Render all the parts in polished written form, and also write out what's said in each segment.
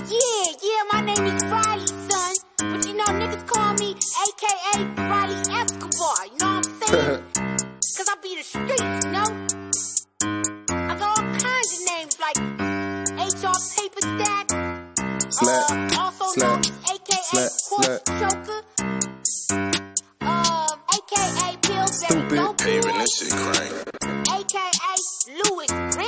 Yeah, my name is Riley, son. But you know, niggas call me AKA Riley Escobar, you know what I'm saying? Cause I be the streets, you know? I got all kinds of names like HR Paper Stack, also known AKA Quartz Choker, AKA Pillsbury Dope, even this shit crank, AKA Louis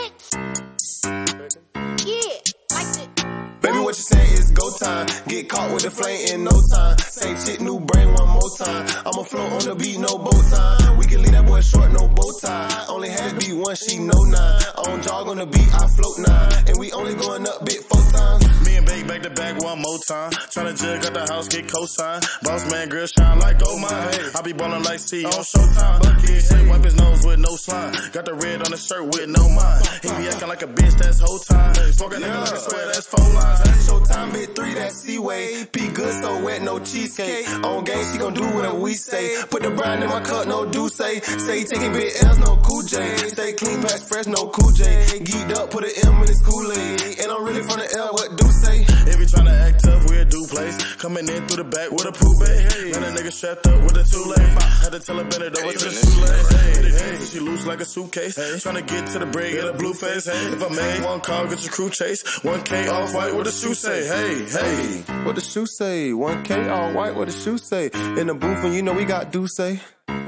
Rich. Yeah, like the Baby, what you saying is go time. Get caught with the flame in no time. Same shit, new brain one more time. I'ma float on the beat, no bow time. We can leave that boy short, no bow tie. Only had to be one, she know nine. On jog on the beat, I float nine. And we only going up bit 4 times. me and Bake back to back one more time. Tryna jug out the house, get cosign. Boss man, girl shine like gold mine. I be ballin' like C on Showtime. Bucket, say wipe his nose with no slime. Got the red on the shirt with no mind. He be acting like a bitch, that's whole time. Smoking nigga like a swear, that's 4 lines. Showtime, bit 3, that's C-Way. P good, so wet, no cheesecake. On game, she gon' do whatever we say. Put the brine in my cup, no do say. Say taking big L's, no Cool J. Stay clean, patch fresh, no Cool J. Geeked up, put an M in his Kool-Aid. And I'm really from the L, what do say? If you tryna act tough, we'll do place. Coming in through the back with a poop bay. Got a nigga strapped up with a two-lay. Had to tell her bend it over to the shoelace. Hey, she loose like a suitcase. Tryna get to the bread, get a blue face. If I made one call, get your crew chase. 1K off white, what the shoe say? Hey. What the shoe say? 1K all white, what the shoe say? In the booth, and you know we got do say.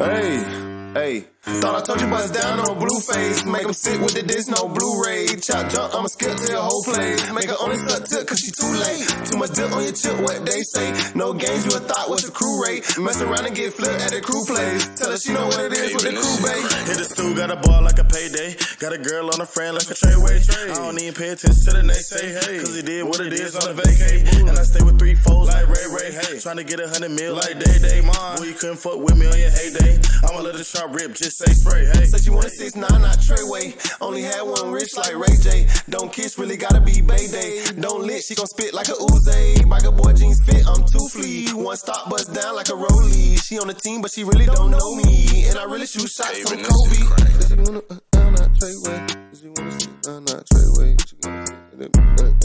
Hey. Thought I told you bust down on Blueface. Make him sit with the disc, no Blu-ray. Chop jump, I'ma skip to your whole play. Make her only suck tip, cause she too late. Too much dip on your chip, what they say. No games, you a thought was the crew rate. Mess around and get flipped at the crew place. Tell her she know what it is with the crew bay. Hit the stool, got a ball like a payday. Got a girl on a friend like a treyway. I don't even pay attention to the next say, cause he did what it is on a vacay. And I stay with 3 foes like Ray. Hey, tryna get 100 mil like Day. Mom, boy, you couldn't fuck with me on your heyday. I'ma let the sharp rip, just say spray. Hey, said she wanted 6'9", not Treyway. Only had one rich like Ray J. Don't kiss, really gotta be Bay Day. Don't lit, she gon' spit like a Uzi. Biker boy jeans fit, I'm too flea. One stop, bust down like a rollie. She on the team, but she really don't know me. And I really shoot shots from Kobe. Does she wanna not Treyway? Does she wanna not Treyway?